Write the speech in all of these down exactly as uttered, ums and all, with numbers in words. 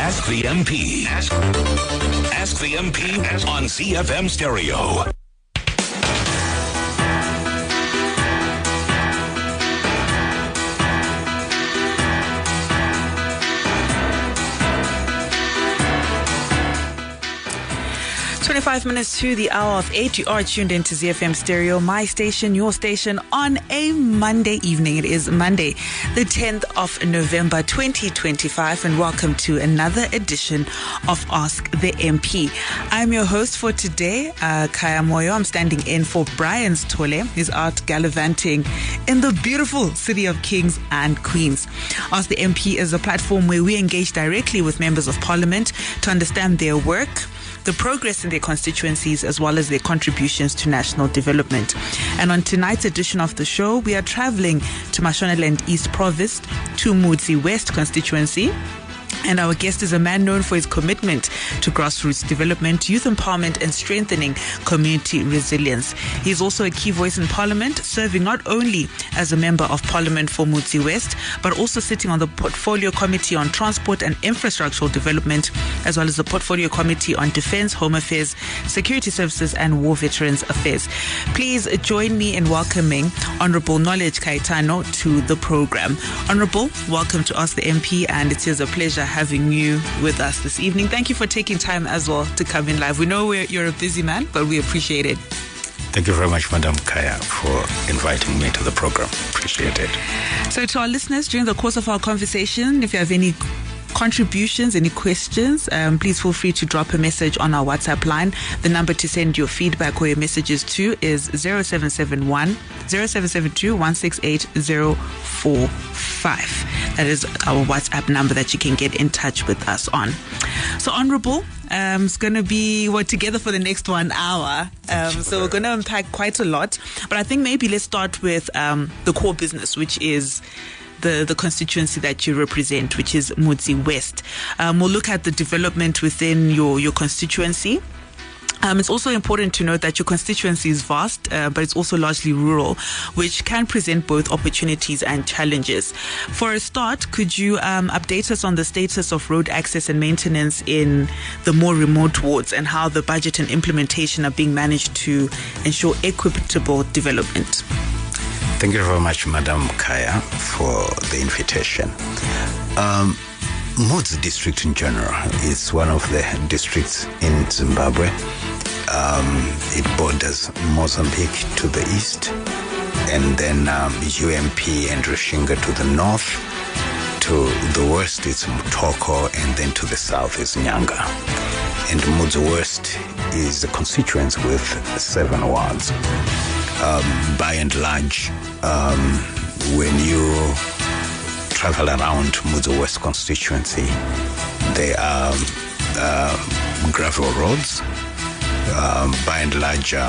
Ask the M P. Ask, Ask the M P on Z F M Stereo. twenty-five minutes to the hour of eight. You are tuned into Z F M Stereo, my station, your station, on a Monday evening. It is Monday, the tenth of November, twenty twenty-five, and welcome to another edition of Ask the M P. I'm your host for today, uh, Kaya Moyo. I'm standing in for Brian Stole. He's out gallivanting in the beautiful city of kings and queens. Ask the M P is a platform where we engage directly with members of parliament to understand their work, the progress in their constituencies, as well as their contributions to national development. And on tonight's edition of the show, we are traveling to Mashonaland East Province, to Mudzi West constituency. And our guest is a man known for his commitment to grassroots development, youth empowerment, and strengthening community resilience. He's also a key voice in Parliament, serving not only as a member of Parliament for Mudzi West, but also sitting on the Portfolio Committee on Transport and Infrastructural Development, as well as the Portfolio Committee on Defence, Home Affairs, Security Services, and War Veterans Affairs. Please join me in welcoming Honourable Knowledge Kaitano to the program. Honourable, welcome to Ask the M P, and it is a pleasure having you with us this evening. Thank you for taking time as well to come in live. We know we're, you're a busy man, but we appreciate it. Thank you very much, Madam Kaya, for inviting me to the program. Appreciate it. So to our listeners, during the course of our conversation, if you have any contributions, any questions, um, please feel free to drop a message on our WhatsApp line. The number to send your feedback or your messages to is zero seven seven one, zero seven seven two, one six eight zero four five. That is our WhatsApp number that you can get in touch with us on. So, Honourable, um, it's going to be, we're together for the next one hour. Um, so we're going to unpack quite a lot. But I think maybe let's start with um, the core business, which is the, the constituency that you represent, which is Mudzi West. Um, we'll look at the development within your, your constituency. Um, it's also important to note that your constituency is vast, uh, but it's also largely rural, which can present both opportunities and challenges. For a start, could you um, update us on the status of road access and maintenance in the more remote wards and how the budget and implementation are being managed to ensure equitable development? Thank you very much, Madam Kaya, for the invitation. Um, Mudzi district in general is one of the districts in Zimbabwe. Um, it borders Mozambique to the east, and then um, U M P and Rushinga to the north. To the west is Mutoko, and then to the south is Nyanga. And Mudzi West is a constituency with seven wards. Um, by and large, um, when you travel around Mudzi West constituency, there are uh, gravel roads. Um, by and large, um,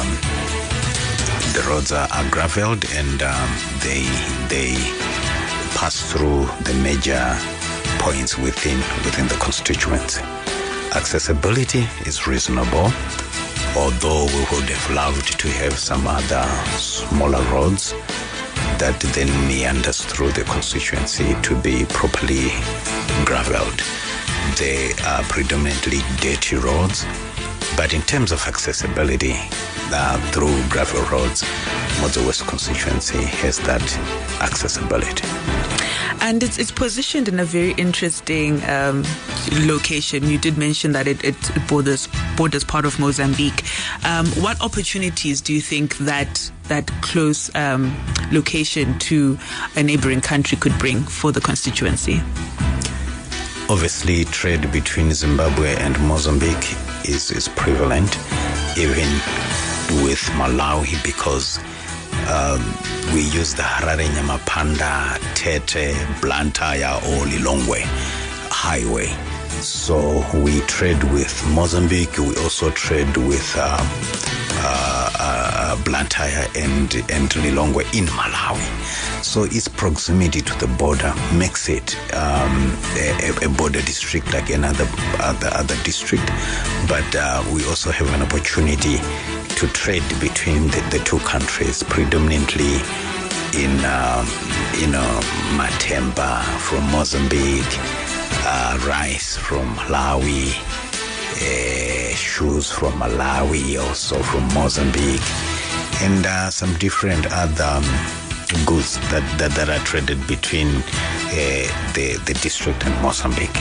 the roads are, are graveled, and um, they they pass through the major points within within the constituency. Accessibility is reasonable, although we would have loved to have some other smaller roads that then meanders through the constituency to be properly graveled. They are predominantly dirty roads, but in terms of accessibility uh, through gravel roads, Mudzi West constituency has that accessibility. And it's it's positioned in a very interesting um, location. You did mention that it, it borders borders part of Mozambique. Um, what opportunities do you think that that close um, location to a neighboring country could bring for the constituency? Obviously, trade between Zimbabwe and Mozambique is, is prevalent, even with Malawi, because um, we use the Harare Nyamapanda, Tete, Blantyre, or Lilongwe highway. So we trade with Mozambique. We also trade with uh, uh, uh, Blantyre and, and Lilongwe in Malawi. So its proximity to the border makes it um, a, a border district like another other, other district. But uh, we also have an opportunity to trade between the, the two countries, predominantly in um, you know Matemba from Mozambique, uh, rice from Malawi, uh, shoes from Malawi, also from Mozambique, and uh, some different other um, goods that, that, that are traded between uh, the, the district and Mozambique.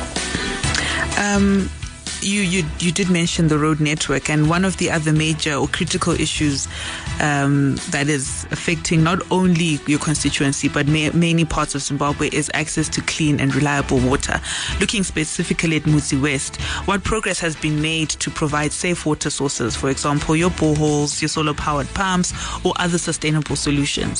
Um, you, you you did mention the road network, and one of the other major or critical issues um, that is affecting not only your constituency but ma- many parts of Zimbabwe is access to clean and reliable water. Looking specifically at Mudzi West, what progress has been made to provide safe water sources, for example, your boreholes, your solar-powered pumps, or other sustainable solutions?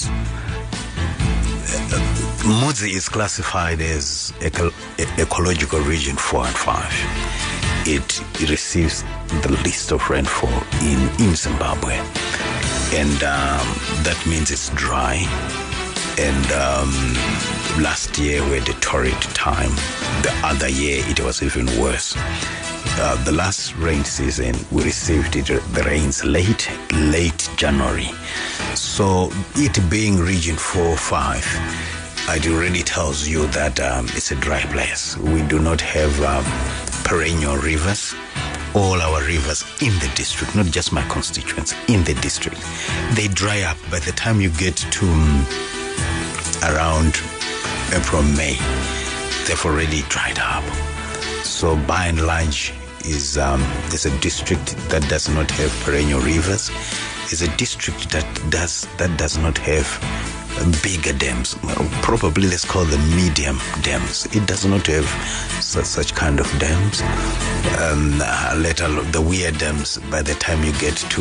Mudzi is classified as eco- ecological region four and five. It, it receives the least of rainfall in, in Zimbabwe. And um, that means it's dry. And um, last year we had a torrid time. The other year it was even worse. Uh, the last rain season we received it, the rains late, late January. So it being region four five, it already tells you that um, it's a dry place. We do not have um, perennial rivers. All our rivers in the district, not just my constituents, in the district, they dry up. By the time you get to um, around April, May, they've already dried up. So by and large, is um, is a district that does not have perennial rivers. Is a district that does that does not have bigger dams, probably let's call them medium dams. It does not have such, such kind of dams. Um, let alone the weird dams, by the time you get to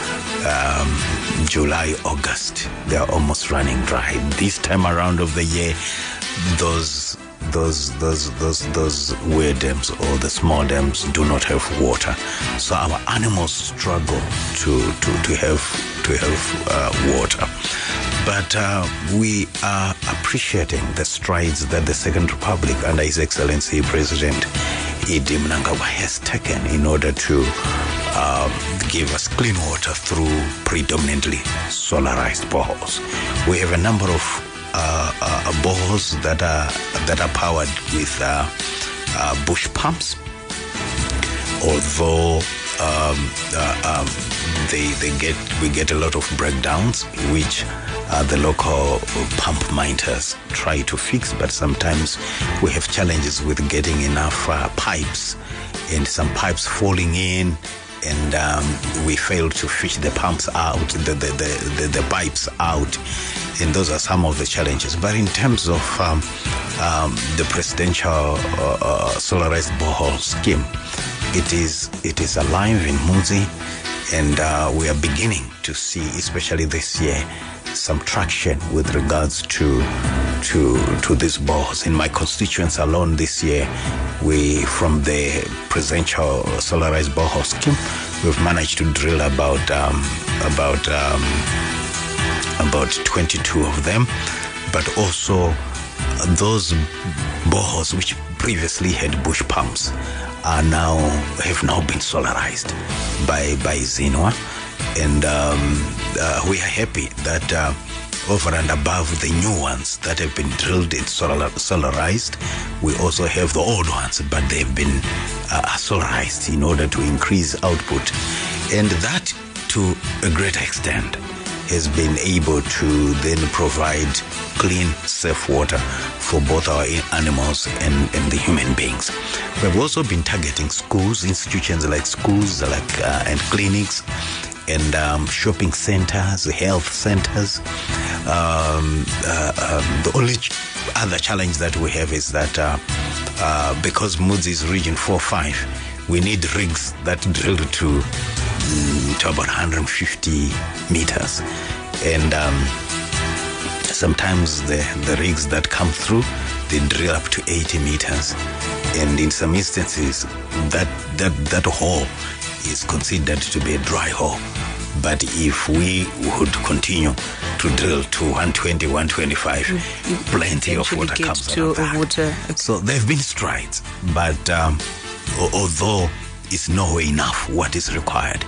um, July, August, they are almost running dry. This time around of the year, those those those those those weird dams or the small dams do not have water. So our animals struggle to to, to have to have uh, water. But uh, we are appreciating the strides that the Second Republic under His Excellency President Idi Mnangagwa has taken in order to uh, give us clean water through predominantly solarized boreholes. We have a number of uh, uh, boreholes that are that are powered with uh, uh, bush pumps, although um, uh, um, they they get we get a lot of breakdowns, which Uh, the local pump minders try to fix, but sometimes we have challenges with getting enough uh, pipes, and some pipes falling in, and um, we fail to fish the pumps out, the the, the, the the pipes out, and those are some of the challenges. But in terms of um, um, the presidential uh, uh, solarized borehole scheme, it is it is alive in Mudzi, and uh, we are beginning to see, especially this year, some traction with regards to to to these boreholes. In my constituents alone this year, we, from the presidential solarized borehole scheme, we've managed to drill about um, about um, about twenty-two of them. But also those boreholes which previously had bush pumps are now have now been solarized by by Zinwa. And um, uh, we are happy that uh, over and above the new ones that have been drilled and solar- solarized, we also have the old ones, but they've been uh, solarized in order to increase output. And that, to a great extent, has been able to then provide clean, safe water for both our animals and, and the human beings. We've also been targeting schools, institutions like schools like uh, and clinics, and um, shopping centers, health centers. Um, uh, um, the only ch- other challenge that we have is that uh, uh, because Mudzi is region four five, we need rigs that drill to, um, to about one hundred fifty meters. And um, sometimes the, the rigs that come through, they drill up to eighty meters. And in some instances, that, that, that hole is considered to be a dry hole. But if we would continue to drill to one twenty, one twenty-five, you plenty of water comes out of that. Water. So there have been strides, but um, although it's nowhere enough what is required, but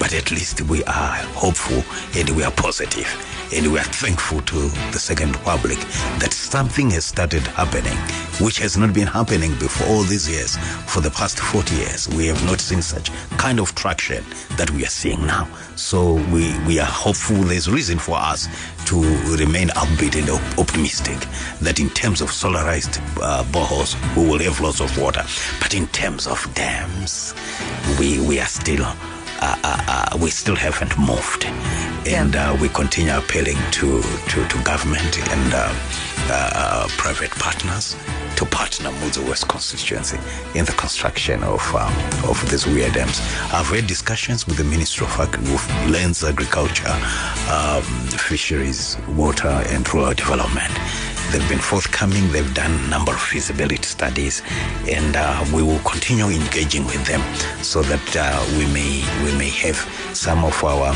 but at least we are hopeful and we are positive. And we are thankful to the Second Republic that something has started happening, which has not been happening before all these years. For the past forty years, we have not seen such kind of traction that we are seeing now. So we, we are hopeful. There's reason for us to remain upbeat and op- optimistic that in terms of solarized uh, boreholes, we will have lots of water. But in terms of dams, we, we are still... Uh, uh, uh, we still haven't moved, and yeah. uh, we continue appealing to, to, to government and uh, uh, private partners to partner with the West constituency in the construction of uh, of these weir dams. I've had discussions with the Ministry of, of Lands, Agriculture, um, Fisheries, Water and Rural Development. They've been forthcoming. They've done a number of feasibility studies, and uh, we will continue engaging with them so that uh, we may we may have some of our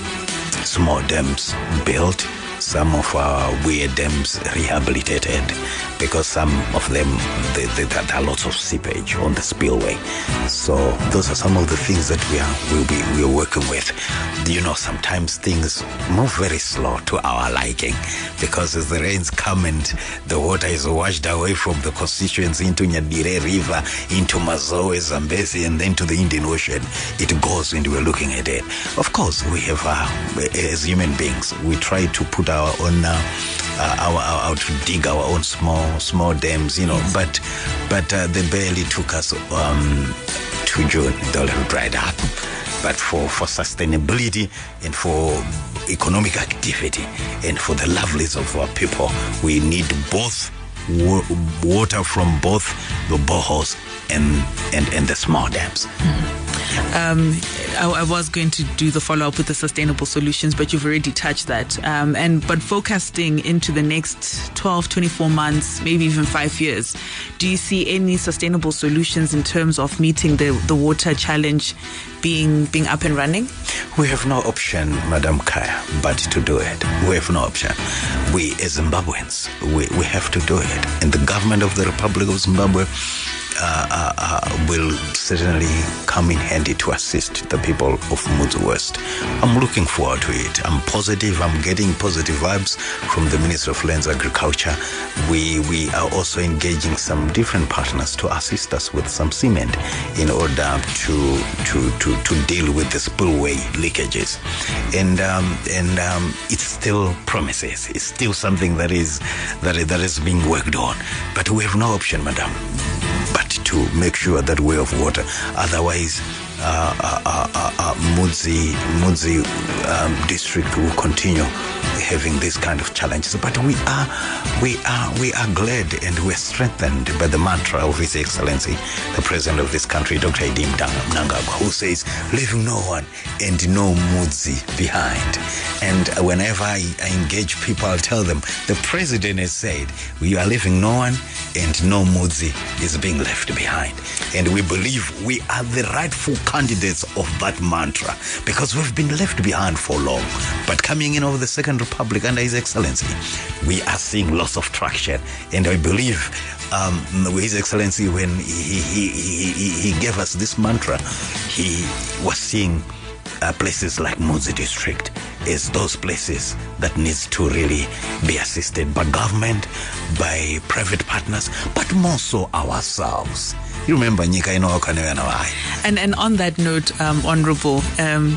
small dams built, some of our weir dams rehabilitated, because some of them they, they, there are lots of seepage on the spillway. So those are some of the things that we are we'll be we're working with. You know, sometimes things move very slow to our liking, because as the rains come and the water is washed away from the constituency into Nyadire River, into Mazoe, Zambezi, and then to the Indian Ocean, it goes and we're looking at it. Of course, we have, uh, as human beings, we try to put our own, uh, uh, our, our, our, to dig our own small, small dams, you know, yes. but but uh, they barely took us um, to June. They all have dried up. But for, for sustainability and for economic activity and for the lovelies of our people, we need both wa- water from both the boreholes and, and, and the small dams. Mm-hmm. Um, I, I was going to do the follow-up with the sustainable solutions, but you've already touched that. Um, and but focusing into the next twelve, twenty-four months, maybe even five years, do you see any sustainable solutions in terms of meeting the, the water challenge being being up and running? We have no option, Madam Kaya, but to do it. We have no option. We, as Zimbabweans, we, we have to do it. And the government of the Republic of Zimbabwe Uh, uh, uh, will certainly come in handy to assist the people of Mudzi West. I'm looking forward to it. I'm positive. I'm getting positive vibes from the Ministry of Lands Agriculture. We we are also engaging some different partners to assist us with some cement in order to to to, to deal with the spillway leakages. And um, and um, it still promises. It's still something that is that is, that is being worked on. But we have no option, madam, but to make sure that way of water. Otherwise, uh, uh, uh, uh, Mudzi, Mudzi um, district will continue having this kind of challenges. But we are, we are, we are glad and we're strengthened by the mantra of His Excellency, the President of this country, Doctor Eddie Mnangagwa, who says, "Leaving no one and no Mudzi behind." And whenever I, I engage people, I'll tell them, the President has said, we are leaving no one and no Mudzi is being left behind. And we believe we are the rightful candidates of that mantra, because we've been left behind for long. But coming in over the Second Republic under His Excellency, we are seeing lots of traction. And I believe um, His Excellency, when he, he, he, he, he gave us this mantra, he was seeing uh, places like Mudzi district as those places that needs to really be assisted by government, by private partners, but more so ourselves. You remember Nyika ino Okanewanawai. And and on that note, um, Honorable, um,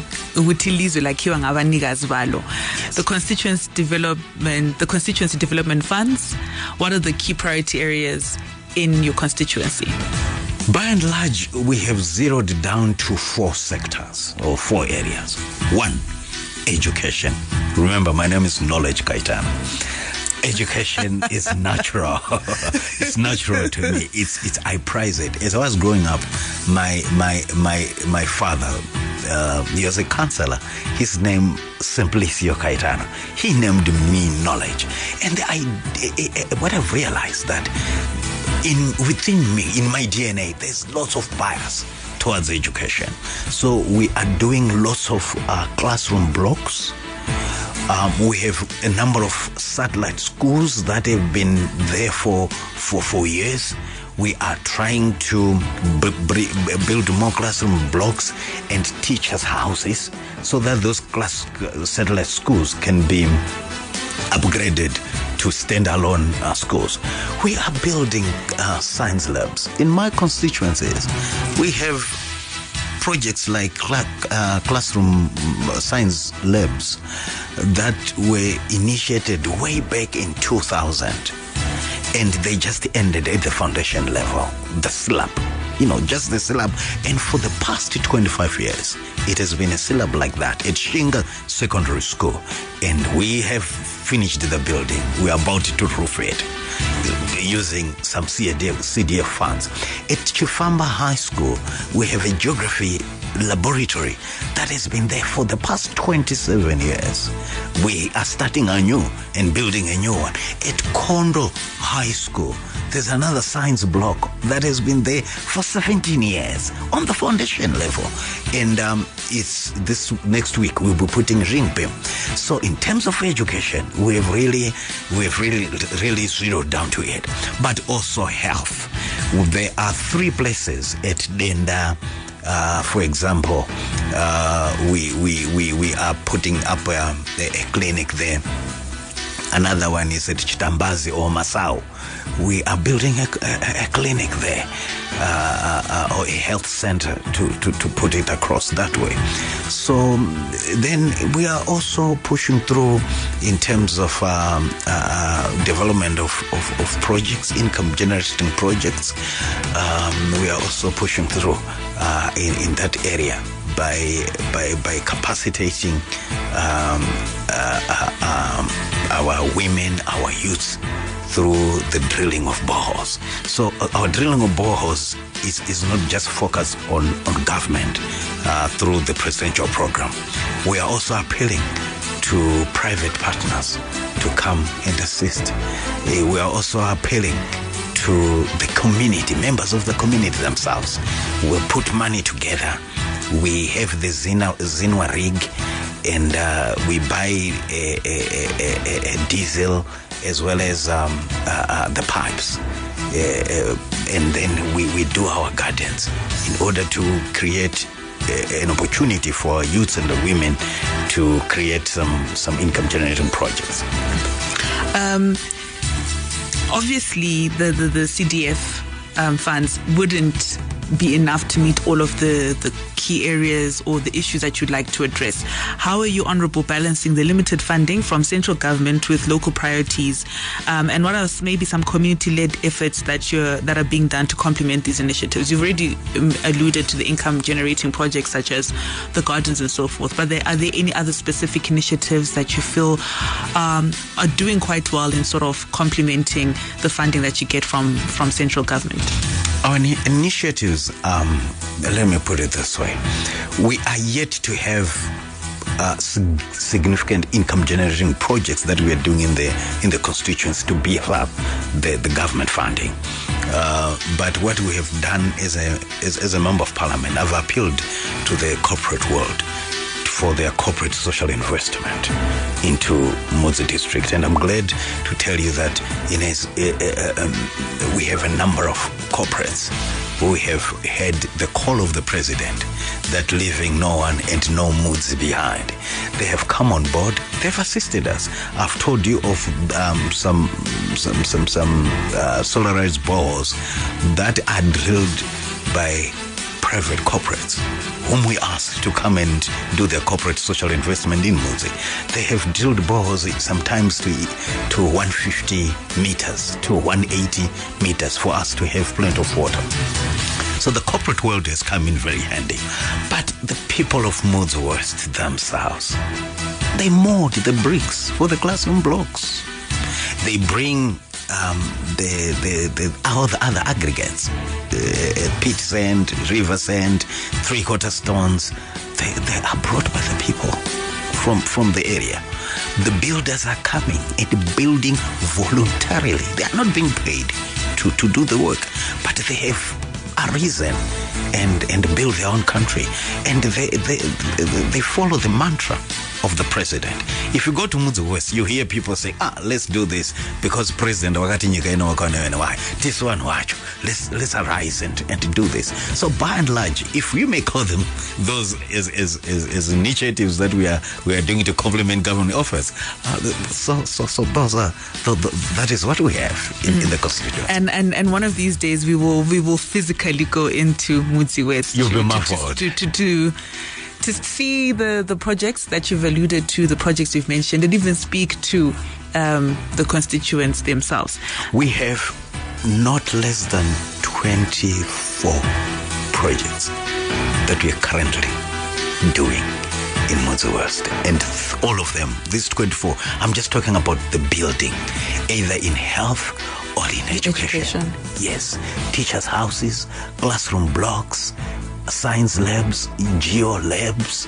the constituency development, the constituency development funds, what are the key priority areas in your constituency? By and large, we have zeroed down to four sectors or four areas. One, education. Remember, my name is Knowledge Kaitana. Education is natural. It's natural to me. It's it's I prize it. As I was growing up, my my my my father, uh, he was a counselor. His name Simplicio Kaitana. He named me Knowledge, and I, I, I what I've realized that in within me, in my D N A, there's lots of bias towards education. So we are doing lots of uh, classroom blocks. Um, we have a number of satellite schools that have been there for, for, for years. We are trying to b- b- build more classroom blocks and teachers' houses so that those class satellite schools can be upgraded to standalone uh, schools. We are building uh, science labs. In my constituencies, we have projects like cl- uh, classroom science labs that were initiated way back in two thousand. And they just ended at the foundation level, the slab, you know, just the slab. And for the past twenty-five years, it has been a slab like that at Shinga Secondary School. And we have finished the building. We are about to roof it using some C D F funds. At Chifamba High School, we have a geography laboratory that has been there for the past twenty-seven years. We are starting anew and building a new one. At Kondo High School, there's another science block that has been there for seventeen years on the foundation level. And um, it's this next week we'll be putting ring beam. So in terms of education, we've really, we've really, really zeroed down to it. But also health. There are three places at Denda. Uh, for example, uh, we, we, we, we are putting up a, a clinic there. Another one is at Chitambazi or Masao. We are building a, a, a clinic there, uh, uh, or a health center to, to, to put it across that way. So then we are also pushing through in terms of um, uh, development of, of, of projects, income generating projects. Um, we are also pushing through uh, in, in that area by by by capacitating um, uh, uh, um, our women, our youths, through the drilling of boreholes. So uh, our drilling of boreholes is, is not just focused on, on government uh, through the presidential program. We are also appealing to private partners to come and assist. Uh, we are also appealing to the community, members of the community themselves. We'll put money together. We have the Zina, Zinwa rig, and uh, we buy a, a, a, a diesel as well as um, uh, uh, the pipes. Uh, and then we, we do our gardens in order to create uh, an opportunity for our youths and the women to create some, some income generating projects. Um, obviously, the, the, the C D F um, funds wouldn't be enough to meet all of the, the key areas or the issues that you'd like to address. How are you, Honourable, balancing the limited funding from central government with local priorities? Um, and what are maybe some community-led efforts that you're that are being done to complement these initiatives? You've already um, alluded to the income-generating projects such as the gardens and so forth, but there, are there any other specific initiatives that you feel um, are doing quite well in sort of complementing the funding that you get from, from central government? Our initiatives, um, let me put it this way. We are yet to have uh, significant income generating projects that we are doing in the in the constituency to beef up the, the government funding. Uh, but what we have done as a as, as a member of parliament, I've appealed to the corporate world for their corporate social investment into Mudzi district. And I'm glad to tell you that in a, uh, um, we have a number of corporates who have had the call of the president that leaving no one and no Mudzi behind. They have come on board. They've assisted us. I've told you of um, some some some some uh, solarized bores that are drilled by private corporates whom we asked to come and do their corporate social investment in Mudzi. They have drilled boreholes sometimes to to one hundred fifty meters, to one hundred eighty meters for us to have plenty of water. So the corporate world has come in very handy. But the people of Mudzi West themselves, they mold the bricks for the classroom blocks. They bring Um, the, the, the, all the other aggregates, uh, pit sand, river sand, three-quarter stones, they, they are brought by the people from, from the area. The builders are coming and building voluntarily. They are not being paid to, to do the work, but they have arisen and, and build their own country. And they, they, they follow the mantra of the president. If you go to Mudzi West, you hear people say, ah, let's do this because president wakati nyika ino wakone why this one wacho. Let's let's arise and, and do this. So by and large, if we may call them those as as, as, as initiatives that we are we are doing to complement government offers, uh, so so so those are the, the, that is what we have in, mm. in the constitution. And and and one of these days we will we will physically go into Mudzi West. You'll to, be my to, fault. To to, to to to see the the projects that you've alluded to, the projects you've mentioned, and even speak to um, the constituents themselves. We have not less than twenty-four projects that we are currently doing in Mudzi West, and all of them, these twenty-four, I'm just talking about the building, either in health or in education. education. Yes, teachers' houses, classroom blocks, science labs, geo labs,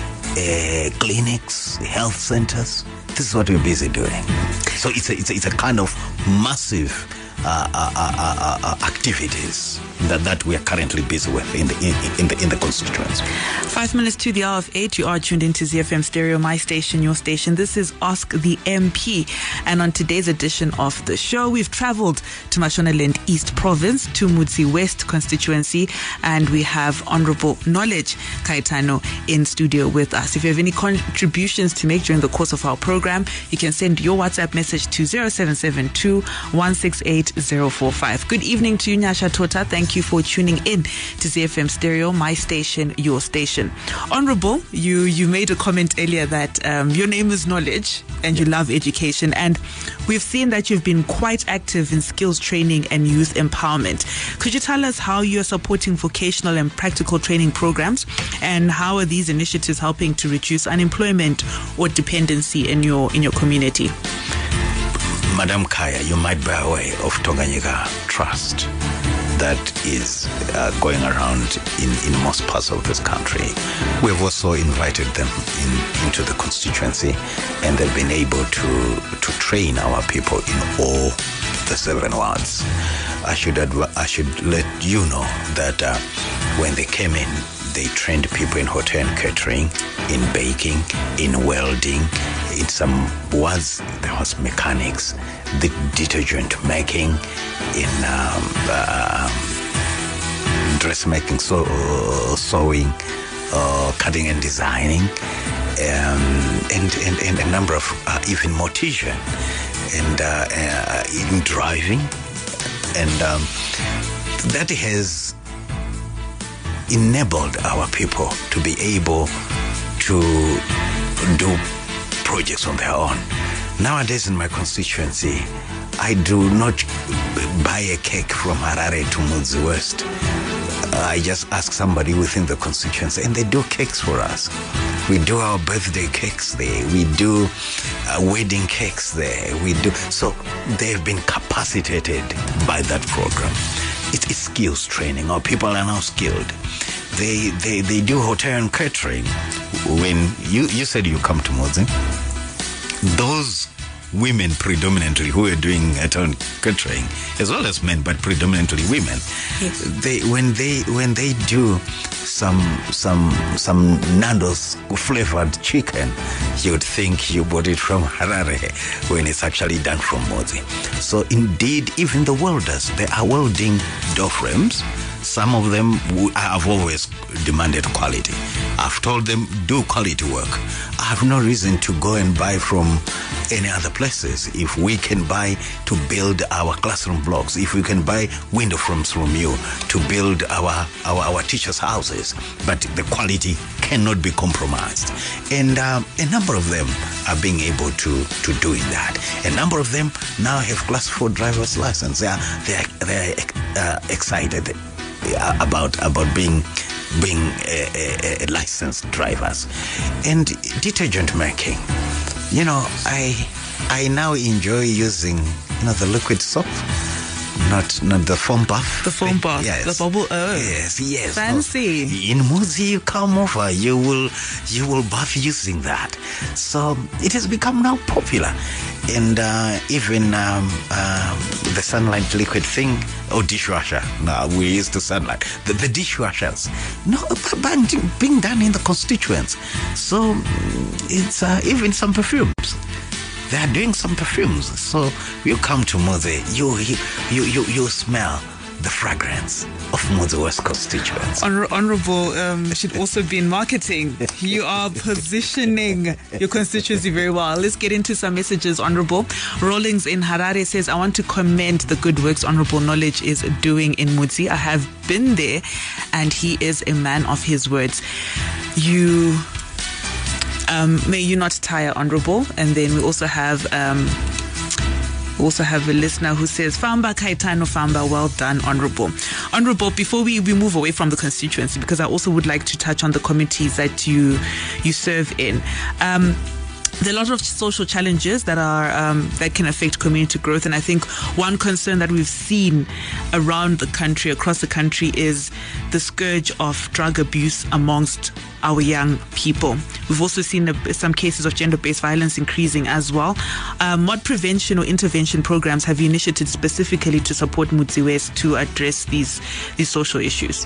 uh, clinics, health centers. This is what we're busy doing. So it's a, it's a, it's a kind of massive Uh, uh, uh, uh, activities that, that we are currently busy with in the in, in the in the constituency. Five minutes to the hour of eight. You are tuned into Z F M Stereo, my station, your station. This is Ask the M P, and on today's edition of the show, we've travelled to Mashonaland East Province, to Mudzi West constituency, and we have Honourable Knowledge Kaitano in studio with us. If you have any contributions to make during the course of our program, you can send your WhatsApp message to zero seven seven two one six eight zero four five. Good evening to you, Nyasha Tota. Thank you for tuning in to Z F M Stereo, my station, your station. Honourable, you you made a comment earlier that um, your name is Knowledge and you love education, and we've seen that you've been quite active in skills training and youth empowerment. Could you tell us how you're supporting vocational and practical training programs, and how are these initiatives helping to reduce unemployment or dependency in your in your community? Madam Kaya, you might be aware of Tanganyika Trust that is uh, going around in, in most parts of this country. We've also invited them in, into the constituency, and they've been able to, to train our people in all the seven wards. I should adv- I should let you know that uh, when they came in, they trained people in hotel and catering, in baking, in welding. In some wards, there was mechanics, the detergent making, in um, uh, dressmaking, so, uh, sewing, uh, cutting and designing, um, and, and, and a number of uh, even mortician, and uh, uh, in driving. And um, that has enabled our people to be able to do projects on their own. Nowadays in my constituency, I do not buy a cake from Harare to Mudzi West. I just ask somebody within the constituency, and they do cakes for us. We do our birthday cakes there. We do uh, wedding cakes there. We do so. They've been capacitated by that program. It is skills training. Our people are now skilled. They they they do hotel and catering. When you you said you come to Mudzi, those women predominantly who are doing hotel and catering, as well as men, but predominantly women, yes. they when they when they do some some some Nando's flavored chicken, you would think you bought it from Harare when it's actually done from Mudzi. So indeed, even the welders, they are welding door frames. Some of them have always demanded quality. I've told them, do quality work. I have no reason to go and buy from any other places. If we can buy to build our classroom blocks, if we can buy window frames from you to build our, our, our teachers' houses, but the quality cannot be compromised. And uh, a number of them are being able to, to do that. A number of them now have class four driver's license. They are, they are, they are uh, excited about about being being a, a, a licensed drivers. And detergent making, you know, I I now enjoy using, you know, the liquid soap. not not the foam bath. The foam bath. Yes. The bubble. Oh. Yes, yes. Fancy. No. In Mudzi, you come over, you will you will bath using that. So it has become now popular. And uh, even um, uh, the Sunlight liquid thing, or dishwasher. No, we're used to Sunlight. The, the dishwashers, no, but being done in the constituents. So it's uh, even some perfumes. They are doing some perfumes. So you come to Mudzi, you you you you smell the fragrance of Mudzi West constituents. Honor- honorable um, should also be in marketing. You are positioning your constituency very well. Let's get into some messages, Honorable. Rawlings in Harare says, I want to commend the good works Honorable Knowledge is doing in Mudzi. I have been there and he is a man of his words. You... Um, may you not tire, Honorable. And then we also have um, we also have a listener who says, Famba Kaitano Famba, well done, Honorable. Honorable, before we, we move away from the constituency, because I also would like to touch on the committees that you you serve in. Um, There are a lot of social challenges that are um, that can affect community growth, and I think one concern that we've seen around the country, across the country, is the scourge of drug abuse amongst our young people. We've also seen a, some cases of gender-based violence increasing as well. Um, what prevention or intervention programs have you initiated specifically to support Mudzi West to address these these social issues?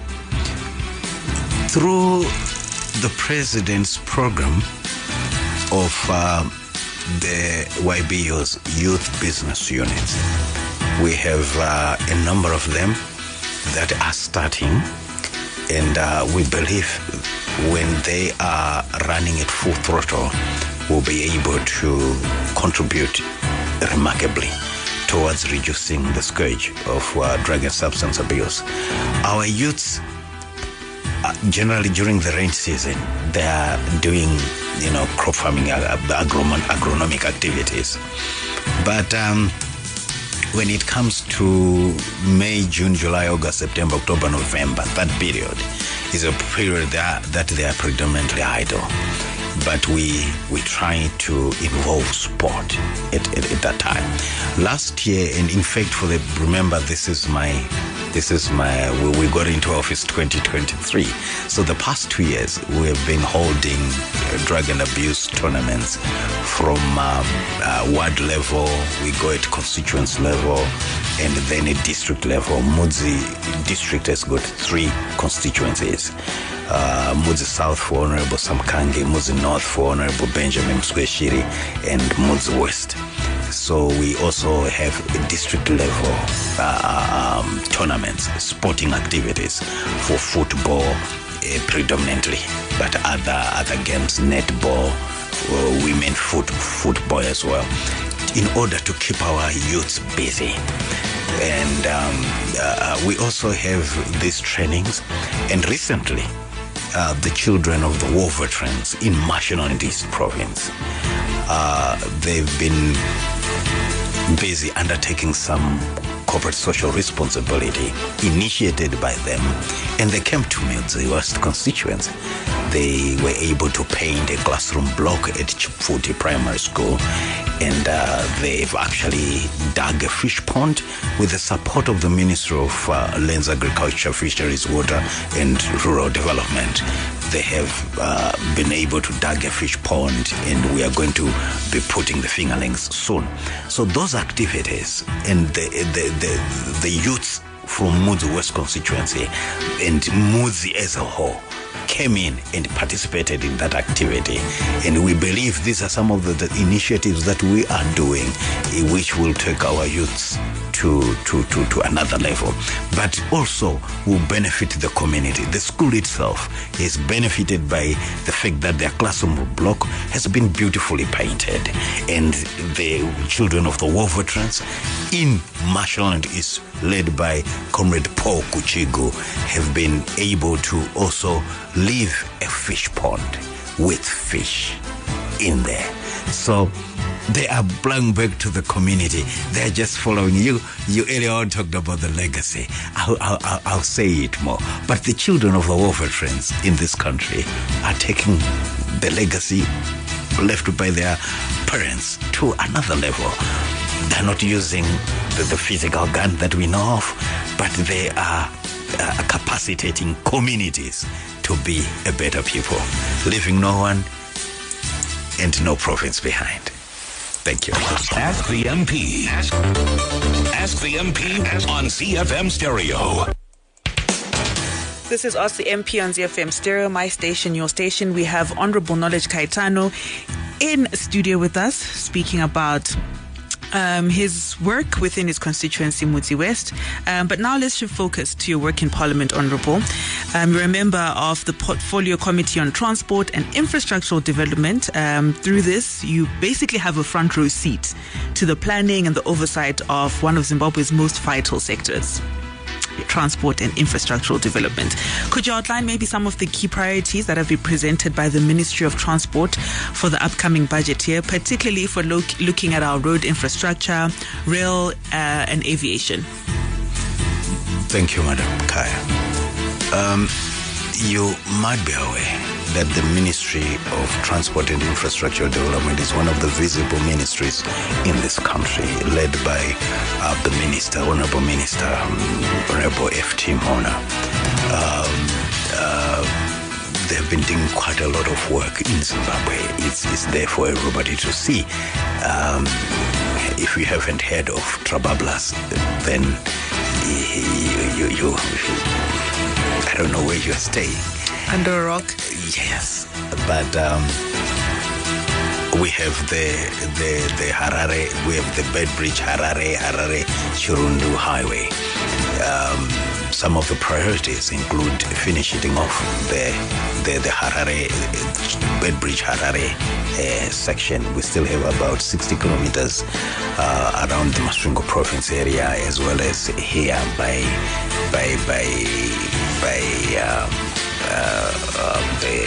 Through the President's program of uh, the Y B U's Youth Business Unit, we have uh, a number of them that are starting, and uh, we believe when they are running at full throttle, we'll be able to contribute remarkably towards reducing the scourge of uh, drug and substance abuse. Our youths, uh, generally during the rain season, they are doing, you know, crop farming, uh, agron- agronomic activities. But um, when it comes to May, June, July, August, September, October, November, that period is a period that, that they are predominantly idle. But we we try to involve sport at, at, at that time. Last year, and in fact, for the remember, this is my this is my we, we got into office twenty twenty-three. So the past two years, we have been holding uh, drug and abuse tournaments from um, uh, ward level. We go at constituency level, and then at district level. Mudzi district has got three constituencies. Uh, Mudzi South for Honorable Samkange, Mudzi North for Honorable Benjamin Msweshiri, and Mudzi West. So we also have a district level uh, um, tournaments, sporting activities for football uh, predominantly, but other other games, netball, uh, women foot, football as well, in order to keep our youths busy. And um, uh, we also have these trainings, and recently, Uh, the children of the war veterans in Mashonaland East Province. Uh, they've been busy undertaking some corporate social responsibility initiated by them, and they came to Mudzi West constituency. They were able to paint a classroom block at Chipfuti Primary School, and uh, they've actually dug a fish pond with the support of the Ministry of uh, Lands, Agriculture, Fisheries, Water and Rural Development. They have uh, been able to dig a fish pond, and we are going to be putting the fingerlings soon. So those activities and the the the, the youths from Mudzi West constituency and Mudzi as a whole came in and participated in that activity, and we believe these are some of the, the initiatives that we are doing, in which will take our youths to, to, to, to another level, but also will benefit the community. The school itself is benefited by the fact that their classroom block has been beautifully painted, and the children of the war veterans in Mashonaland is led by Comrade Paul Kuchigu have been able to also leave a fish pond with fish in there. So they are belonging back to the community. They are just following you. You earlier on talked about the legacy. I'll, I'll, I'll say it more. But the children of the war veterans in this country are taking the legacy left by their parents to another level. They're not using the, the physical gun that we know of, but they are uh, capacitating communities to be a better people, leaving no one and no province behind. Thank you. Ask the M P. Ask, Ask the M P on Z F M Stereo. This is Ask the M P on Z F M Stereo, my station, your station. We have Honorable Knowledge Kaitano in studio with us, speaking about um, his work within his constituency, Mutsi West. Um, but now let's shift focus to your work in Parliament, Honorable. Um, you're a member of the Portfolio Committee on Transport and Infrastructural Development. Um, through this, you basically have a front row seat to the planning and the oversight of one of Zimbabwe's most vital sectors, transport and infrastructural development. Could you outline maybe some of the key priorities that have been presented by the Ministry of Transport for the upcoming budget year, particularly for lo- looking at our road infrastructure, rail, uh, and aviation? Thank you, Madam Kaya. Um, you might be aware that the Ministry of Transport and Infrastructure Development is one of the visible ministries in this country, led by uh, the Minister, Honorable Minister, um, Honorable F T Mona. Um, uh, they have been doing quite a lot of work in Zimbabwe. It's, it's there for everybody to see. Um, if you haven't heard of Trabablas, then you, you, you, I don't know where you're staying. Under a rock? Yes, but um, we have the the the Harare, we have the Bedbridge Harare Harare Chirundu Highway. Um, some of the priorities include finishing off the the, the Harare Bedbridge Harare uh, section. We still have about sixty kilometers uh, around the Masvingo province area, as well as here by by by by. Um, Uh, uh, the,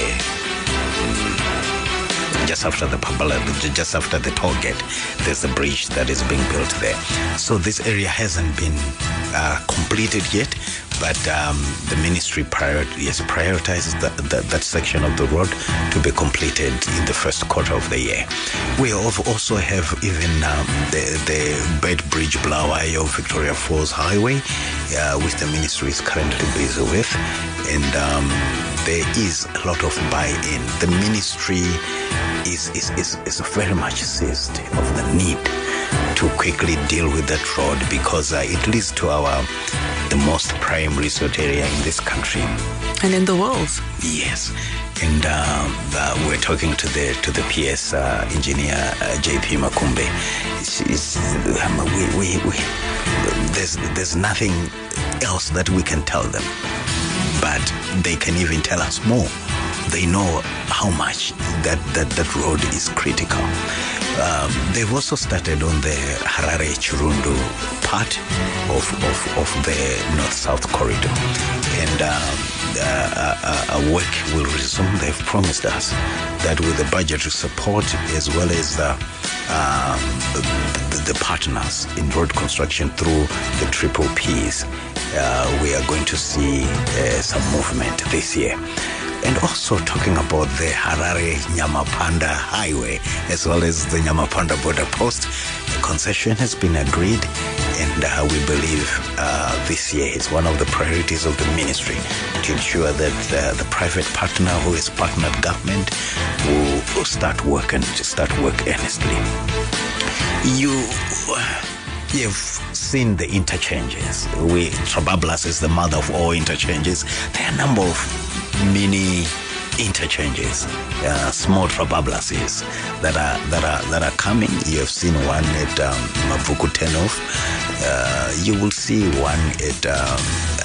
um, just after the just after the toll gate, there's a bridge that is being built there. So this area hasn't been uh, completed yet, but um, the ministry prior- yes, prioritizes that, that, that section of the road to be completed in the first quarter of the year. We also have even um, the, the Bedbridge Bulawayo Victoria Falls Highway, uh, which the ministry is currently busy with. And um, there is a lot of buy-in. The ministry is, is, is, is very much seized of the need to quickly deal with that road, because uh, it leads to our the most prime resort area in this country. And in the world. Yes. And uh, uh, we're talking to the to the P S uh, engineer, uh, J P Makumbe. It's, it's, um, we, we, we, there's, there's nothing else that we can tell them, but they can even tell us more. They know how much that, that, that road is critical. Um, they've also started on the Harare Chirundu part of, of, of the north-south corridor. And um, uh, uh, uh, work will resume. They've promised us that with the budgetary support, as well as the, uh, the, the partners in road construction through the triple Ps, uh, we are going to see uh, some movement this year. And also talking about the Harare-Nyamapanda Highway, as well as the Nyamapanda border post, the concession has been agreed, and uh, we believe uh, this year is one of the priorities of the ministry to ensure that uh, the private partner who is partnered government will, will start work and start work earnestly. You... You've seen the interchanges. We, Trabablas is the mother of all interchanges. There are a number of mini interchanges, uh, small Trabablases that are that are that are coming. You have seen one at um, Mavuku Tenov. Uh, you will see one at um,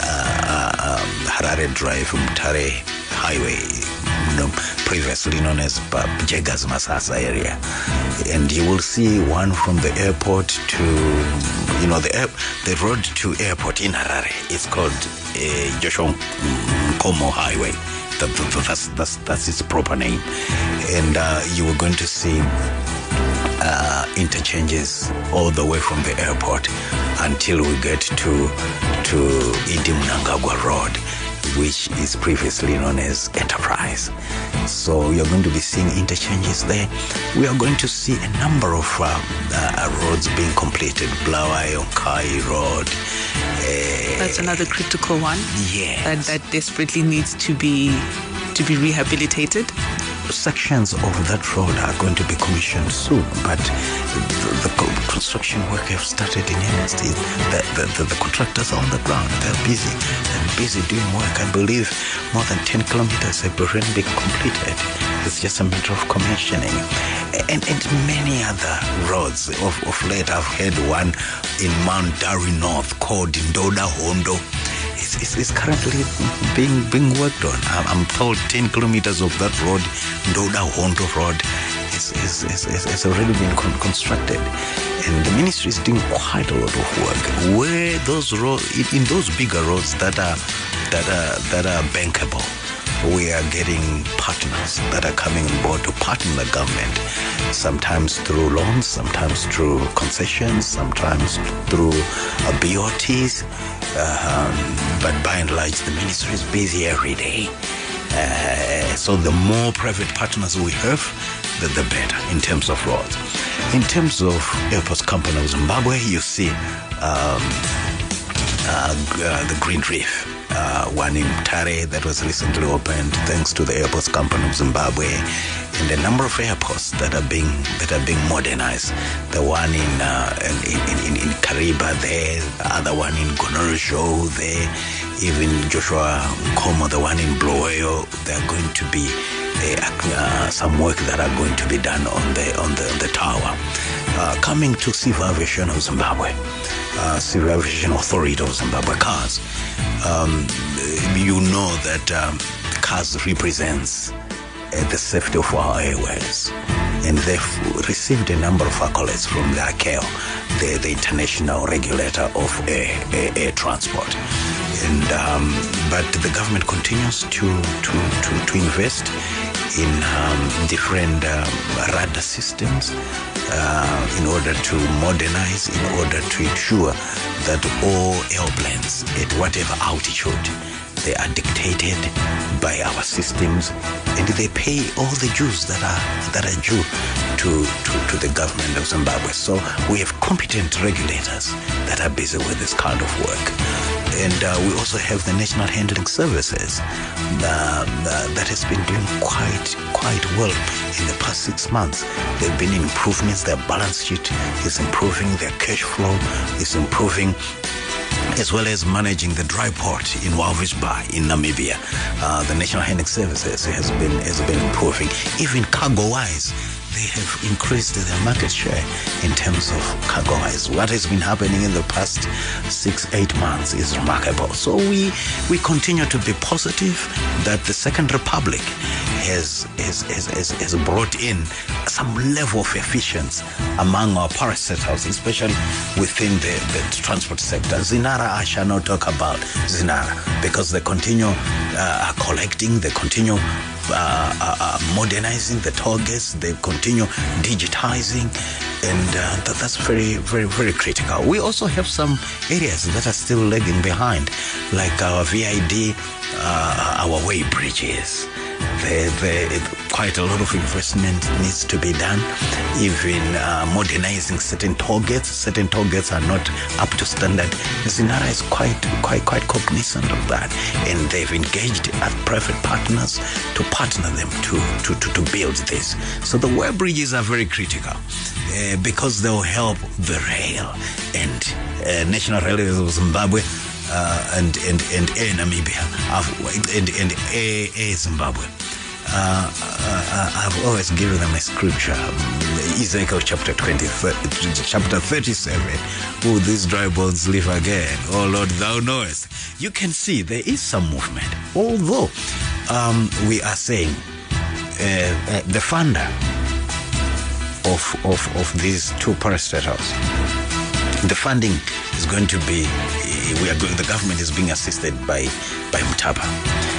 uh, um, Harare Drive, Mutare Highway, you know, previously known as Jegas Masasa area. And you will see one from the airport to, you know, the air, the road to airport in Harare. It's called uh, Joshua Nkomo Highway. That, that, that's, that's, that's its proper name. And uh, you are going to see uh, interchanges all the way from the airport until we get to, to Idi Mnangagwa Road. which is previously known as Enterprise. So you're going to be seeing interchanges there. We are going to see a number of uh, uh, roads being completed. Blaawai Onkai Road. Uh, That's another critical one. Yes. That, that desperately needs to be to be rehabilitated. Sections of that road are going to be commissioned soon, but the, the construction work have started in earnest. The, the, the, the contractors are on the ground. They're busy. They're busy doing work. I believe more than ten kilometers have already been completed. It's just a matter of commissioning. And, and many other roads. Of, of late, I've had one in Mount Dari North called Ndoda Hondo. It's, it's currently being being worked on. I'm, I'm told ten kilometers of that road, Ndoda Hondo Road, is, is, is, is, has already been con- constructed. And the ministry is doing quite a lot of work. Where those roads, in, in those bigger roads that are that are that are bankable, we are getting partners that are coming on board to partner the government, sometimes through loans, sometimes through concessions, sometimes through uh, B O Ts. Um, but by and large, the ministry is busy every day. Uh, so the more private partners we have, the, the better in terms of roads. In terms of Airports Company of Zimbabwe, you see um, uh, uh, the Green Reef. Uh, one in Tare that was recently opened thanks to the Airports Company of Zimbabwe, and a number of airports that are being that are being modernized. The one in uh, in, in, in Kariba there, the other one in Gonorisho there, even Joshua Nkomo, the one in Bulawayo. There are going to be uh, uh, some work that are going to be done on the on the, on the tower. Uh, coming to Civil Aviation of Zimbabwe, uh, Civil Aviation Authority of Zimbabwe, CARS. Um, you know that um, CARS represents uh, the safety of our airways, and they've received a number of accolades from the I C A O, the, the international regulator of air, air, air transport. And um, but the government continues to to to, to invest in um, different um, radar systems uh, in order to modernize, in order to ensure that all airplanes at whatever altitude, they are dictated by our systems, and they pay all the dues that are that are due to, to, to the government of Zimbabwe. So we have competent regulators that are busy with this kind of work. And uh, we also have the National Handling Services uh, uh, that has been doing quite quite well in the past six months. There have been improvements. Their balance sheet is improving. Their cash flow is improving, as well as managing the dry port in Walvis Bay in Namibia. Uh, the National Handling Services has been has been improving. Even cargo-wise, they have increased their market share in terms of cargo-wise. What has been happening in the past six, eight months is remarkable. So we we continue to be positive that the Second Republic has has, has, has, has brought in some level of efficiency among our parastatals, especially within the, the transport sector. Zinara, I shall not talk about Zinara, because they continue uh, collecting, they continue Uh, uh, uh, modernizing the toll gates, they continue digitizing, and uh, that, that's very, very, very critical. We also have some areas that are still lagging behind, like our V I D, uh, our way bridges. They, they, quite a lot of investment needs to be done, even uh, modernizing certain toll gates. Certain toll gates are not up to standard. Zinara is quite, quite, quite cognizant of that, and they've engaged private partners to partner them to, to, to, to build this. So the way bridges are very critical uh, because they will help the rail and uh, National Railways of Zimbabwe uh, and, and, and Air Namibia and, and Air, Air Zimbabwe. Uh, uh, I've always given them a scripture, Ezekiel chapter twenty, chapter thirty-seven. Will these dry bones live again? Oh Lord, thou knowest. You can see there is some movement, although um, we are saying uh, uh, the funder of, of, of these two parastatals, the funding is going to be, we are going, the government is being assisted by, by Mutapa.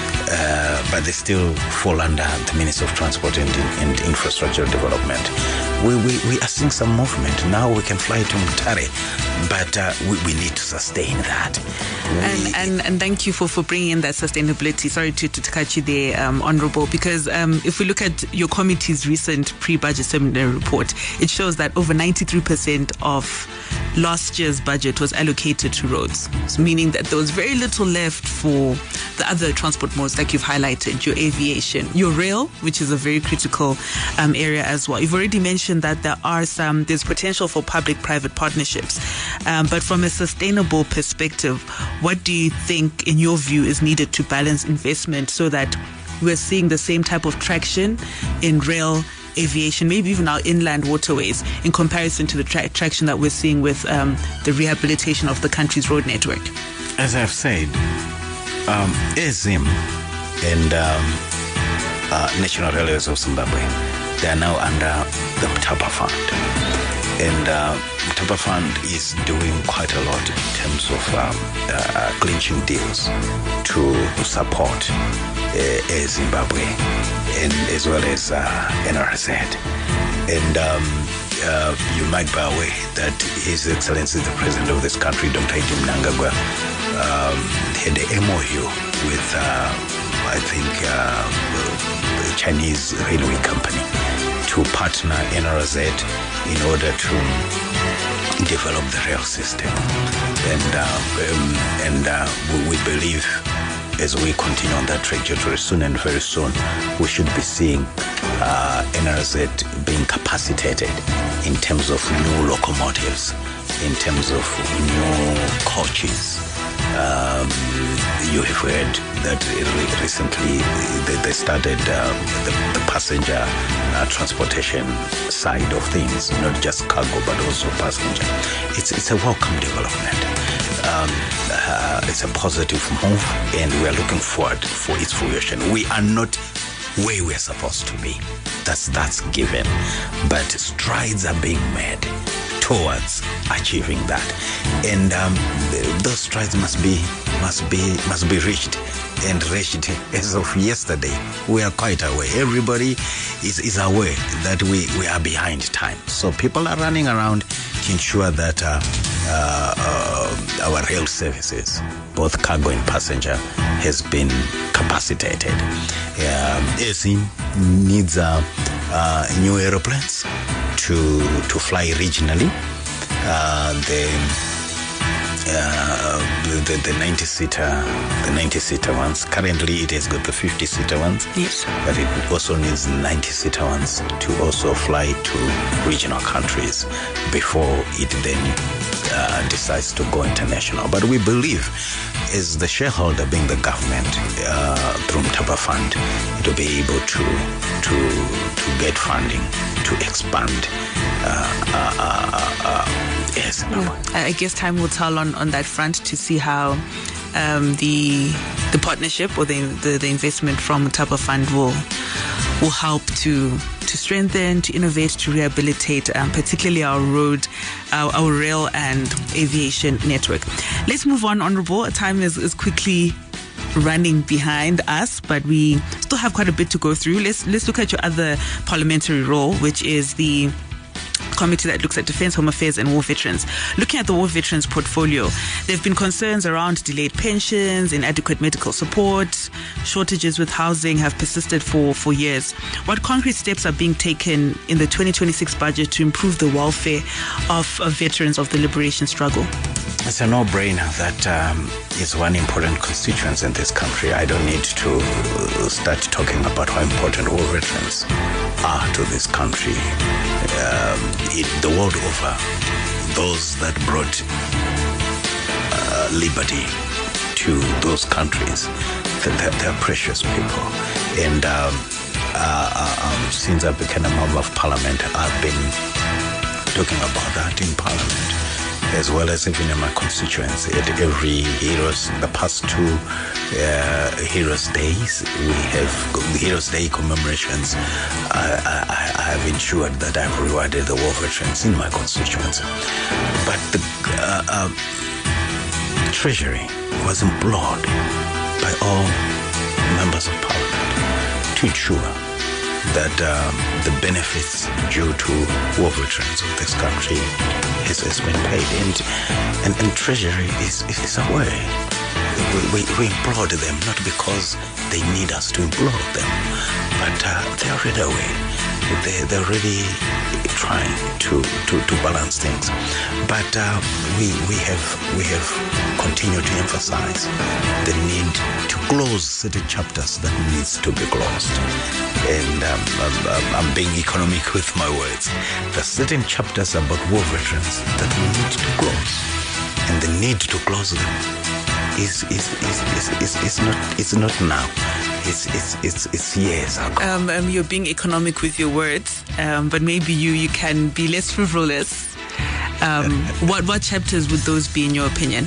Uh, but they still fall under the Ministry of Transport and, and Infrastructure Development. we, we, we are seeing some movement. Now we can fly to Mutare, but uh, we, we need to sustain that. And, we, and and thank you for, for bringing in that sustainability. Sorry to, to, to cut you there, um, Honourable, because um, if we look at your committee's recent pre-budget seminary report, it shows that over ninety-three percent of last year's budget was allocated to roads, so meaning that there was very little left for the other transport modes like you've highlighted, your aviation, your rail, which is a very critical um, area as well. You've already mentioned that there are some, there's potential for public-private partnerships. Um, but from a sustainable perspective, what do you think, in your view, is needed to balance investment so that we're seeing the same type of traction in rail, aviation, maybe even our inland waterways, in comparison to the tra- traction that we're seeing with um, the rehabilitation of the country's road network? As I've said, um, A Z I M and um, uh, National Railways of Zimbabwe, they are now under the Mutapa Fund. And uh, Mutapa Fund is doing quite a lot in terms of um, uh, clinching deals to support uh, Air Zimbabwe, and as well as uh, N R Z. And um, uh, you might be aware that His Excellency the President of this country, Doctor Eddie Mnangagwa, um, had an M O U with, uh, I think, uh, the Chinese railway company to partner N R Z in order to develop the rail system. And, uh, um, and uh, we, we believe, as we continue on that trajectory, soon and very soon, we should be seeing uh, N R Z being capacitated in terms of new locomotives, in terms of new coaches. Um, you have heard that recently they started um, the, the passenger uh, transportation side of things, not just cargo but also passenger. It's it's a welcome development. Um, uh, it's a positive move, and we are looking forward for its fruition. We are not where we're supposed to be. That's that's given, but strides are being made towards achieving that, and um, those strides must be must be must be reached and reached as of yesterday. We are quite aware. Everybody is, is aware that we, we are behind time. So people are running around to ensure that uh, uh, uh, our rail services, both cargo and passenger, has been capacitated. Um, A Z I needs uh, uh, new aeroplanes to to fly regionally. Uh, the, uh, the the ninety seater the ninety seater ones. Currently, it has got the fifty seater ones. Yes. But it also needs ninety seater ones to also fly to regional countries before it then uh, decides to go international. But we believe, as the shareholder being the government, uh, through Mutapa Fund, it will be able to to to get funding to expand. Uh, uh, uh, uh, yes. I guess time will tell on, on that front to see how um, the the partnership or the, the the investment from Mutapa Fund will will help to to strengthen, to innovate, to rehabilitate, um, particularly our road, our, our rail and aviation network. Let's move on, Honourable. Time is, is quickly running behind us, but we still have quite a bit to go through. Let's let's look at your other parliamentary role, which is the committee that looks at Defence, Home Affairs and War Veterans. Looking at the War Veterans portfolio, there have been concerns around delayed pensions, inadequate medical support, shortages with housing have persisted for, for years. What concrete steps are being taken in the twenty twenty-six budget to improve the welfare of, of veterans of the liberation struggle? It's a no-brainer that um, is one important constituency in this country. I don't need to start talking about how important war veterans are to this country. Um, it, the world over, those that brought uh, liberty to those countries, they're, they're precious people. And um, uh, uh, um, since I became a member of Parliament, I've been talking about that in Parliament, as well as even in my constituency. At every Heroes, the past two uh, Heroes Days, we have Heroes Day commemorations. I, I, I have ensured that I've rewarded the war veterans in my constituency. But the uh, uh, Treasury was implored by all members of Parliament to ensure that um, the benefits due to war veterans of this country has, has been paid, and and, and Treasury is is aware. We, we, we implore them not because they need us to implore them, but uh, they're already aware. They, they're already trying to, to, to balance things. But uh, we we have we have continued to emphasize the need to close certain chapters that needs to be closed. And um, I'm, I'm being economic with my words. There are certain chapters about war veterans that we need to close, and the need to close them is is is is, is, is not it's not now. It's it's it's it's years ago. Um, um, you're being economic with your words, um, but maybe you you can be less frivolous. Um, what what chapters would those be, in your opinion?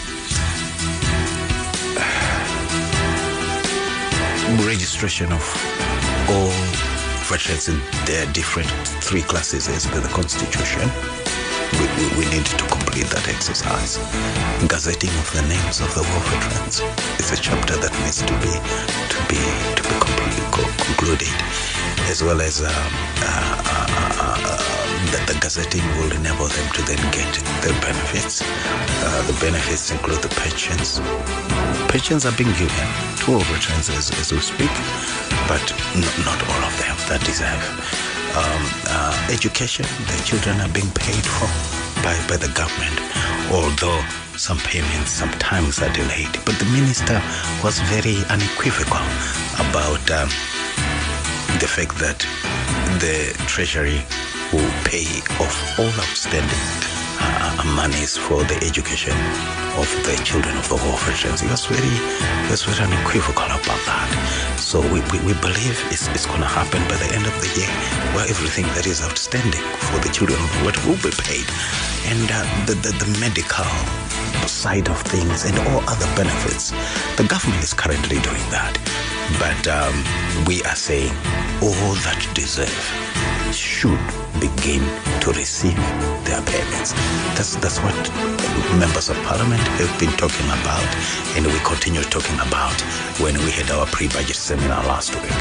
Registration of all veterans in their different three classes as per the Constitution. We, we, we need to complete that exercise. Gazetting of the names of the war veterans is a chapter that needs to be to be to be completely concluded, as well as um, uh, uh, uh, uh, that the gazetting will enable them to then get their benefits. Uh, the benefits include the pensions. Pensions are being given to war veterans as, as we speak, but n- not all of them that deserve. Um, uh, education, the children are being paid for by, by the government, although some payments sometimes are delayed. But the minister was very unequivocal about um, the fact that the Treasury will pay off all outstanding uh, monies for the education of the children of the war veterans. He was very, he was very unequivocal about that. So we, we, we believe it's, it's going to happen by the end of the year, where everything that is outstanding for the children of the war will be paid. And uh, the, the, the medical side of things and all other benefits, the government is currently doing that. But um, we are saying all that deserve should begin to receive their payments. That's that's what members of parliament have been talking about, and we continue talking about when we had our pre-budget seminar last week.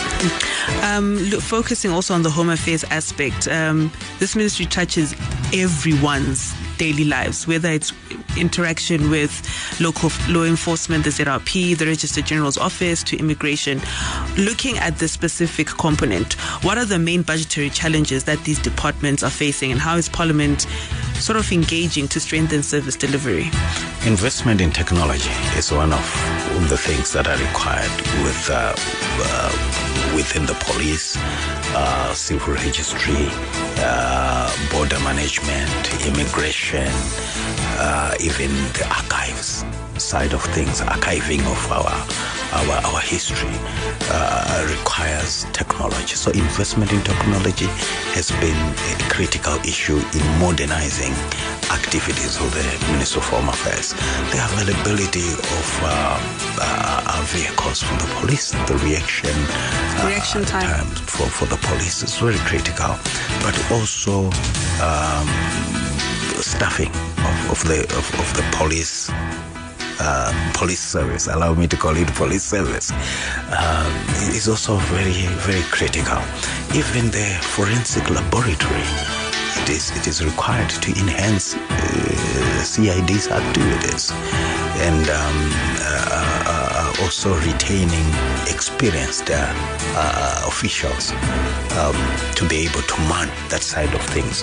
Um, look, focusing also on the home affairs aspect, um, this ministry touches everyone's daily lives, whether it's interaction with local law enforcement, the Z R P, the Registrar General's office, to immigration. Looking at the specific component, what are the main budgetary challenges that these departments are facing, and how is Parliament sort of engaging to strengthen service delivery? Investment in technology is one of the things that are required with uh, uh, within the police, uh, civil registry, uh, border management, immigration, uh, even the archives side of things, archiving of our our, our history uh, requires technology. So investment in technology has been a critical issue in modernizing activities of the Ministry of Home Affairs. The availability of uh, uh, vehicles for the police, the reaction, uh, reaction time, time for, for the police is very critical, but also um, staffing of, of the of, of the police. Uh, police service, allow me to call it police service, um, is also very, very critical. Even the forensic laboratory, it is it is required to enhance uh, C I D's activities, and um, uh, uh, also retaining experienced uh, uh, officials um, to be able to man that side of things.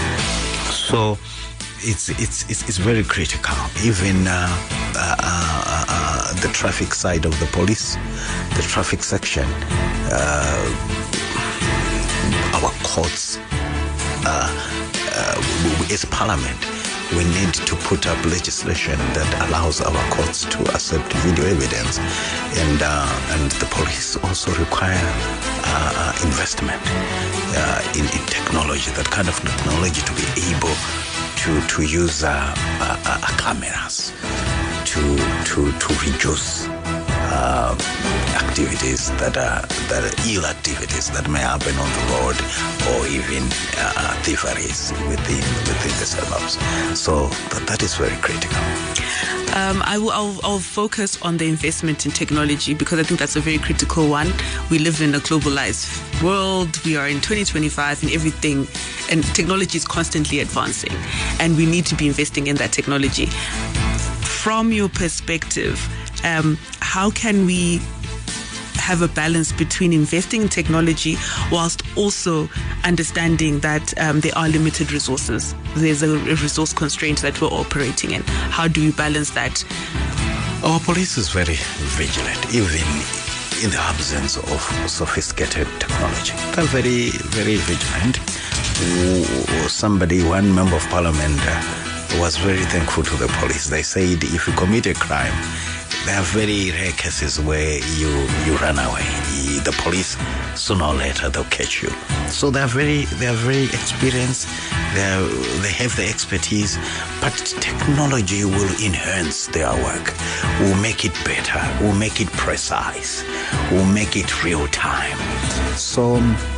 So It's, it's it's it's very critical. Even uh, uh, uh, uh, the traffic side of the police, the traffic section, uh, our courts, uh, uh, as Parliament, we need to put up legislation that allows our courts to accept video evidence, and uh, and the police also require uh, investment uh, in, in technology, that kind of technology to be able to to use uh, uh, uh, cameras to to to reduce uh, activities that are that are ill activities that may happen on the road, or even uh, thieveries within within the suburbs. So that, that is very critical. Um, I will, I'll, I'll focus on the investment in technology because I think that's a very critical one. We live in a globalized world. We are in twenty twenty-five and everything, and technology is constantly advancing, and we need to be investing in that technology. From your perspective, um, how can we have a balance between investing in technology whilst also understanding that um, there are limited resources? There's a resource constraint that we're operating in. How do you balance that? Our police is very vigilant, even in the absence of sophisticated technology. They're very, very vigilant. Somebody, one member of parliament, uh, was very thankful to the police. They said if you commit a crime, there are very rare cases where you, you run away. The police, sooner or later, they'll catch you. So they're very, they're very experienced. They're, they have the expertise, but technology will enhance their work, will make it better, will make it precise, will make it real time. So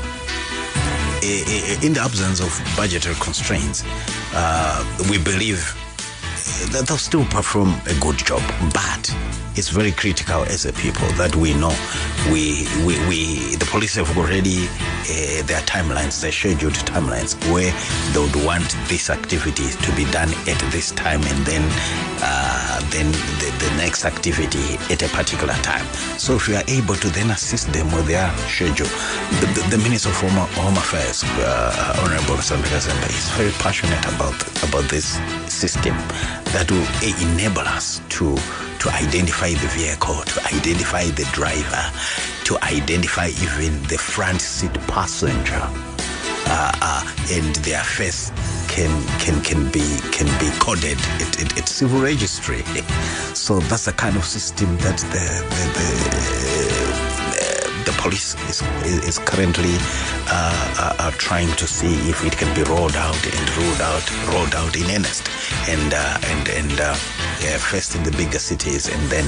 in the absence of budgetary constraints, uh, we believe that they'll still perform a good job, but it's very critical as a people that we know we we, we the police have already uh, their timelines, their scheduled timelines, where they would want this activity to be done at this time, and then uh, then the, the next activity at a particular time. So if we are able to then assist them with their schedule, the, the, the Minister of Home, Home Affairs, uh, Honorable Sandra Kazembe, is very passionate about about this system that will enable us to to identify the vehicle, to identify the driver, to identify even the front seat passenger, uh, uh, and their face can can can be can be coded at, at, at civil registry. So that's the kind of system that the the, the, the police is is currently uh, uh, uh, trying to see if it can be rolled out and rolled out rolled out in earnest, and uh, and and. Uh, Yeah, first in the bigger cities and then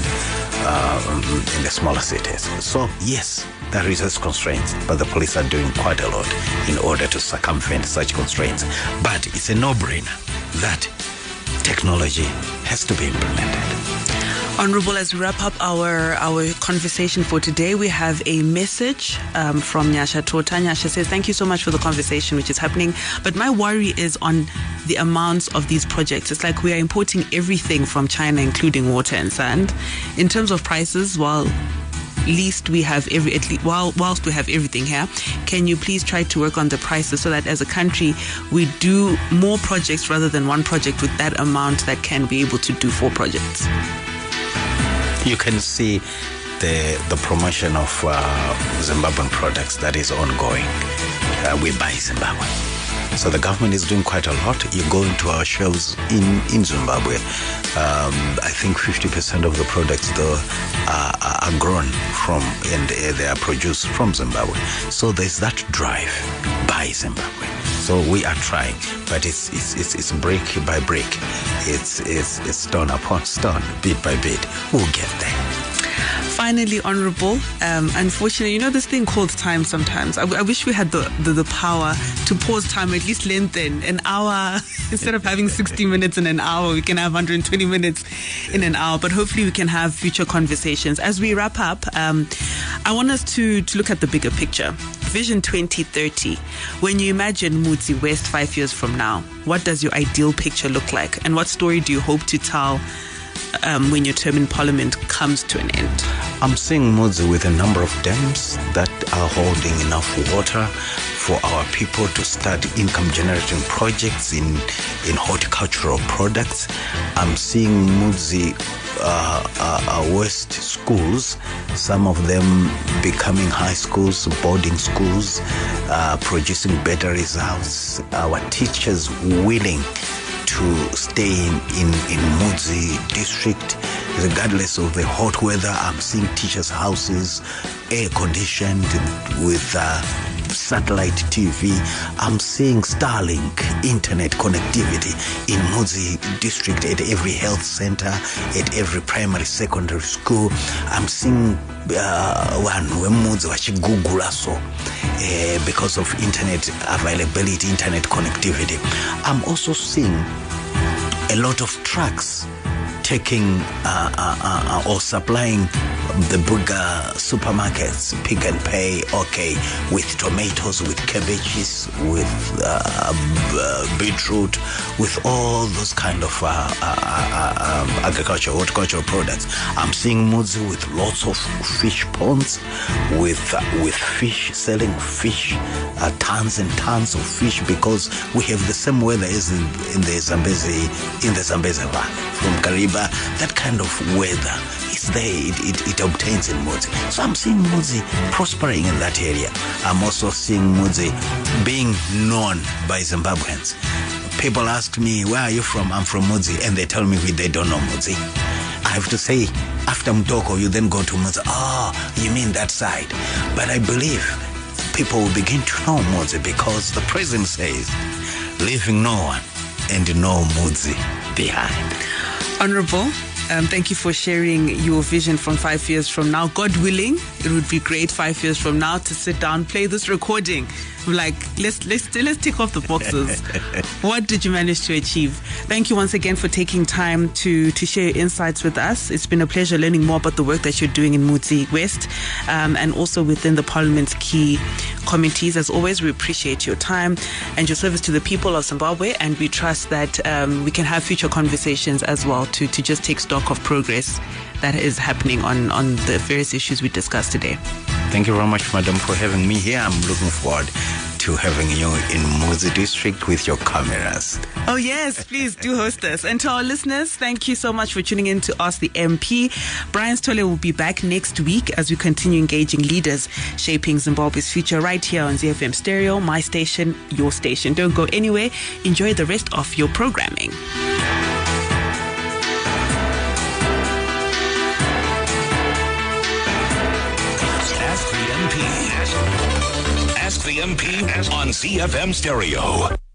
uh, in the smaller cities. So yes, there is resource constraints, but the police are doing quite a lot in order to circumvent such constraints. But it's a no-brainer that technology has to be implemented. Honorable, as we wrap up our our conversation for today, we have a message um, from Nyasha Tota. Nyasha says, thank you so much for the conversation which is happening, but my worry is on the amounts of these projects. It's like we are importing everything from China, including water and sand. In terms of prices, while least we have every at least, while whilst we have everything here, can you please try to work on the prices so that as a country we do more projects rather than one project with that amount that can be able to do four projects? You can see the the promotion of uh, Zimbabwean products that is ongoing. Uh, we buy Zimbabwe. So the government is doing quite a lot. You go into our shelves in, in Zimbabwe, um, I think fifty percent of the products though are, are grown from and they are produced from Zimbabwe. So there's that drive, buy Zimbabwe. So we are trying, but it's it's it's, it's brick by brick. It's, it's it's stone upon stone, bit by bit. We'll get there. Finally, Honorable, um, unfortunately, you know this thing called time sometimes. I, I wish we had the, the, the power to pause time, at least lengthen an hour. Instead of having sixty minutes in an hour, we can have one hundred twenty minutes in an hour. But hopefully we can have future conversations. As we wrap up, um, I want us to, to look at the bigger picture. Vision twenty thirty. When you imagine Mudzi West five years from now, what does your ideal picture look like? And what story do you hope to tell Um, when your term in Parliament comes to an end? I'm seeing Mudzi with a number of dams that are holding enough water for our people to start income generating projects in, in horticultural products. I'm seeing Mudzi uh, uh, West schools, some of them becoming high schools, boarding schools, uh, producing better results. Our teachers willing to stay in, in, in Mudzi district, regardless of the hot weather. I'm seeing teachers' houses air conditioned with uh, satellite T V. I'm seeing Starlink internet connectivity in Mudzi district at every health center, at every primary, secondary school. I'm seeing one uh, when Mudzi wachigugula so uh, because of internet availability, internet connectivity. I'm also seeing a lot of trucks taking uh, uh, uh, or supplying the bigger supermarkets, Pick and Pay, okay, with tomatoes, with cabbages, with uh, uh, beetroot, with all those kind of uh, uh, uh, um, agricultural, horticultural products. I'm seeing Mudzi with lots of fish ponds, with uh, with fish, selling fish, uh, tons and tons of fish, because we have the same weather as in, in the Zambezi, in the Zambezi Valley, from Kariba. That kind of weather is there, it, it, it obtains in Mudzi. So I'm seeing Mudzi prospering in that area. I'm also seeing Mudzi being known by Zimbabweans. People ask me, where are you from? I'm from Mudzi, and they tell me they don't know Mudzi. I have to say, after Mtoko, you then go to Mudzi. Oh, you mean that side. But I believe people will begin to know Mudzi because the president says, leaving no one and no Mudzi behind. Honorable, um, thank you for sharing your vision from five years from now. God willing, it would be great five years from now to sit down, play this recording. Like, let's let's let's tick off the boxes. What did you manage to achieve? Thank you once again for taking time to to share your insights with us. It's been a pleasure learning more about the work that you're doing in Mudzi West, um, and also within the Parliament's key committees. As always, we appreciate your time and your service to the people of Zimbabwe, and we trust that um, we can have future conversations as well to to just take stock of progress that is happening on on the various issues we discussed today. Thank you very much, madam, for having me here. I'm looking forward to having you in Mudzi District with your cameras. Oh, yes, please do host us. And to our listeners, thank you so much for tuning in to Ask the M P. Brian Stole will be back next week as we continue engaging leaders shaping Zimbabwe's future right here on Z F M Stereo, my station, your station. Don't go anywhere. Enjoy the rest of your programming. Ask the M P on Z F M Stereo.